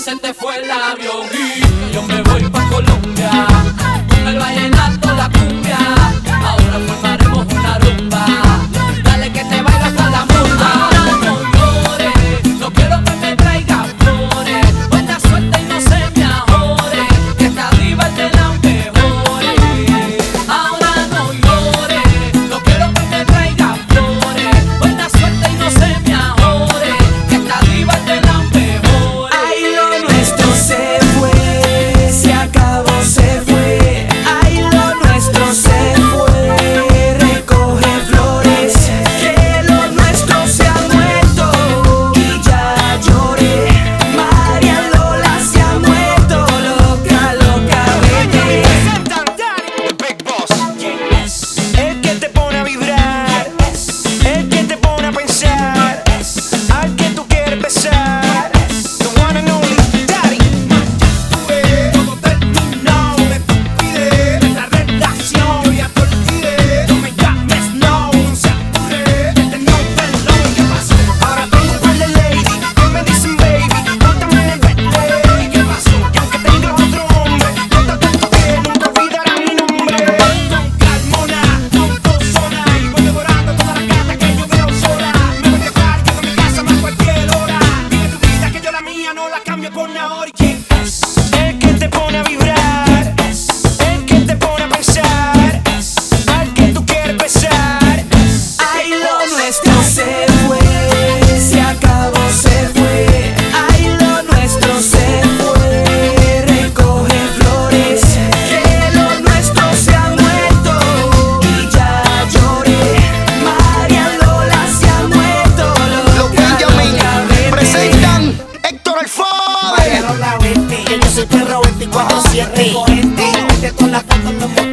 se te fue el avión y que yo me voy pa' Colombia. Con el vallenato, la cumbia, ahora formaremos una rumba. Dale que te bailo hasta la munda. Ahora no llores, no quiero que me traigas flores. Buena suerte y no se me ajore, que esta diva es de las mejores. Ahora no llores, no quiero que me traigas flores. Buena suerte y no se me ajore, que esta diva es de las mejores. Ay, lo nuestro se fue, se acabó, se fue. Ay, lo nuestro se fue, recoge flores. Que lo nuestro se ha muerto y ya lloré. María Lola se ha muerto, loca, loca, vete. El que te pone a vibrar, el que te pone a pensar, al que tú quieres besar. The one and only Daddy. Todo terminó, me pide nuestra relación. Yo ya te olvidé, no me llames, no se apure. Tengo un perdón, ¿qué pasó? Ahora tengo un par de lady que me dicen baby, bótame en el Bentley. ¿Qué pasó? Y aunque tengas otro hombre, no te acuerdo que nunca olvidarás mi nombre. Con Carmona, con zona y voy devorando toda la gata que yo veo sola. Me voy a dejar, llego a mi casa más cualquier hora. Vive tu vida que yo la mía no la cambio por ahora. ¿Y quién es? El que te pone a vibrar, el que te pone a pensar, al que tú quieres besar. Ay, lo nuestro se fue, se acabó, se fue. Ay, lo nuestro se fue, recoge flores. Que lo nuestro se ha muerto y ya lloré. María Lola se ha muerto, Los loca, Benjamin loca, vete. presentan Héctor Alfode. Que yo soy perro 24/7. Recogente, con las fotos los